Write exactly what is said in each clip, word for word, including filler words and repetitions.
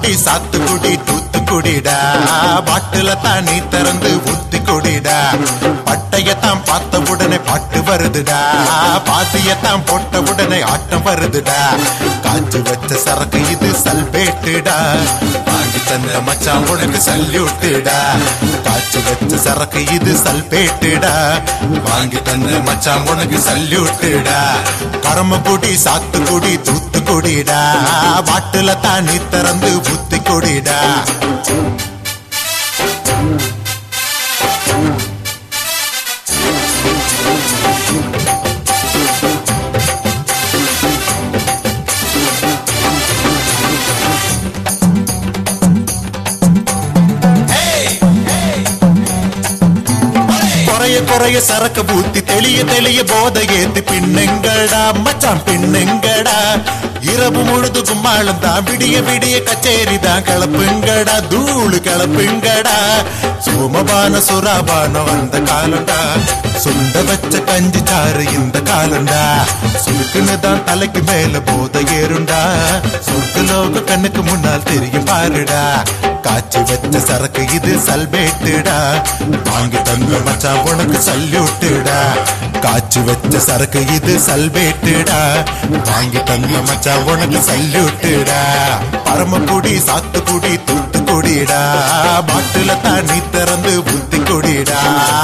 பரமக்குடி சாத்துக்குடி தூத்துக்குடிடா பாட்டுல தான் நீ திறந்து ஊத்தி குடிடா பட்டையத்தான் பார்த்த உடனே பாட்டு வருதுடா பாத்தியத்தான் போட்ட உடனே ஆட்டம் வருதுடா காய்ச்சி வச்ச சரக்கு இது சல்பேட்டுடா வாங்கி தந்த மச்சான் உனக்கு சல்யூட்டுடா காய்ச்சி வச்ச சரக்கு இது சல்பேட்டுடா வாங்கி தந்த மச்சான் உனக்கு சல்யூட்டுடா பரமக்குடி சாத்துக்குடி தூத்துக்குடிடா பாட்டுல தான் நீ திறந்து ஊத்தி குடிடா குறைய சரக்கு பூத்தி தெளிய தெளிய போதை ஏத்தி பின்னுங்கடா மச்சான் பின்னுங்கடா இரவு முழுது கும்மாளம் தான் விடிய விடிய கச்சேரி தான் கிளப்புங்கடா தூளு கிளப்புங்கடா சோமபான சுராபானம் அந்த காலண்டா சுண்ட வச்ச கஞ்சி சாறு இந்த காலண்டா சுருக்குன்னு தான் தலைக்கு மேல போதை ஏறுண்டா சொர்க்கலோக கண்ணுக்கு முன்னால் தெரியும் பாருடா காய்ச்சி வச்ச சரக்கு இது சல்பேட்டுடா வாங்கி தந்த மச்சான் உனக்கு சல்யூட்டுடா காய்ச்சி வச்ச சரக்கு இது சல்பேட்டுடா வாங்கி தந்த மச்சான் உனக்கு சல்யூட்டுடா பரமக்குடி சாத்துக்குடி தூத்துக்குடிடா பாட்டுல தான் நீ திறந்து ஊத்தி குடிடா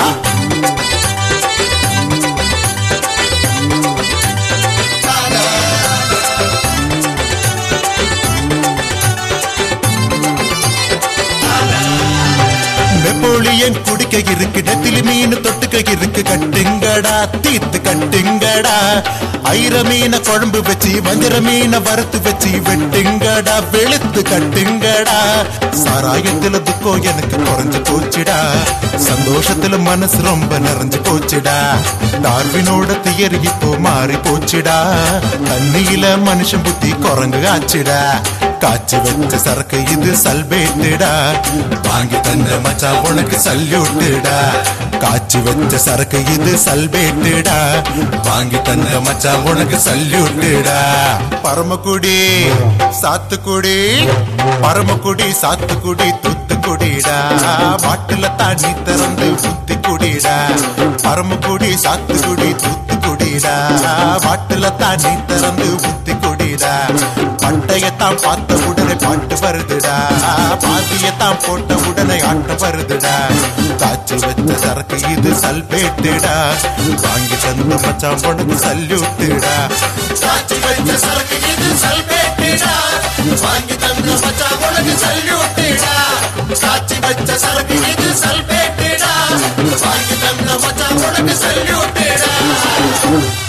நெப்போலியன் குடிக்க இருக்கு நெத்திலி மீன் தொட்டுக்க இருக்கு கட்டுங்கடா தீத்து கட்டுங்கடா ஐர மீன குழம்பு வச்சு வஞ்சர மீன வறுத்து வச்சு வெட்டுங்கடா வெளுத்து கட்டுங்கடா சாராயத்துல துக்கம் எனக்கு குறைஞ்சு போச்சுடா சந்தோஷத்துல மனசு ரொம்ப நிறைஞ்சு போச்சுடா டார்வினோட தியரி இப்போ மாறி போச்சுடா தண்ணியில மனுஷன் புத்தி குரங்கு ஆச்சுடா காய்ச்சி வச்ச சரக்கு இது சல்பேட்டுடா வாங்கி தந்த மச்சான் உனக்கு சல்யூட்டுடா காய்ச்சி வச்ச சரக்கு இது சல்பேட்டுடா வாங்கி தந்த மச்சான் உனக்கு சல்யூட்டுடா பரமக்குடி சாத்துக்குடி பரமக்குடி சாத்துக்குடி தூத்துக்குடிடா பாட்டுல தாண்டி திறந்து ஊத்தி குடிடா பரமக்குடி சாத்துக்குடி தூத்துக்குடிடா பாட்டுல தாண்டி திறந்து ஊத்தி குடிடா பட்டையத்தான் பார்த்த உடனே பாட்டு வருதுடா பாத்தியத்தான் போட்ட உடனே ஆட்டம் வருதுடா காய்ச்சி வச்ச சரக்கு இது சல்பேட்டுடா வாங்கி தந்த மச்சான் உனக்கு சல்யூட்டுடா காய்ச்சி வச்ச சரக்கு இது சல்பேட்டுடா வாங்கி தந்த மச்சான் உனக்கு சல்யூட்டுடா காய்ச்சி வச்ச சரக்கு இது சல்பேட்டுடா வாங்கி தந்த மச்சான் உனக்கு சல்யூட்டுடா